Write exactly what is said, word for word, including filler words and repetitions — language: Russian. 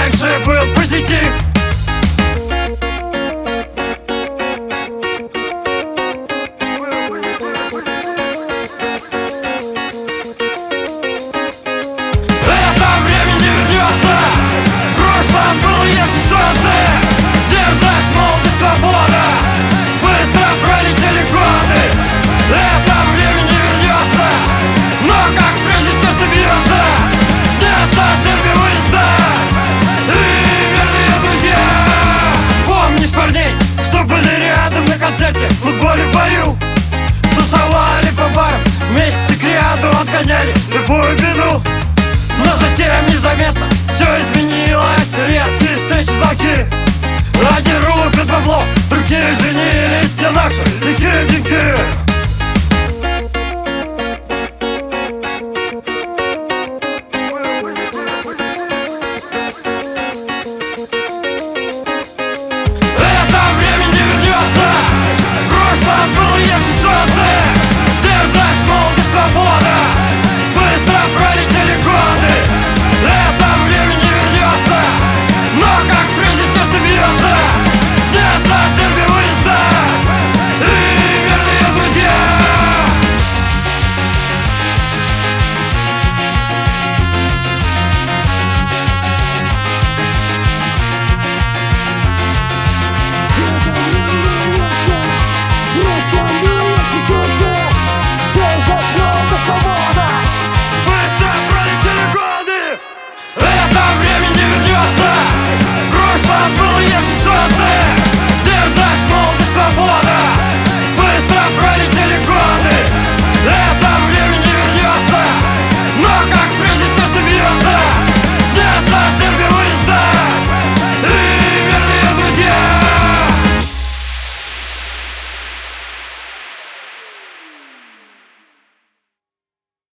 раньше был позитив. Это время не вернется. В прошлом было ярче солнце, дерзость, молодость, свобода. Быстро пролетели годы. Это время не вернется, но как прежде сердце бьется. Снятся дерби выезда и верные друзья. Помнишь парней, что были рядом на концерте, в футболе, в бою? Тусовали по барам, вместе к ряду отгоняли любую беду. Но затем незаметно все изменилось.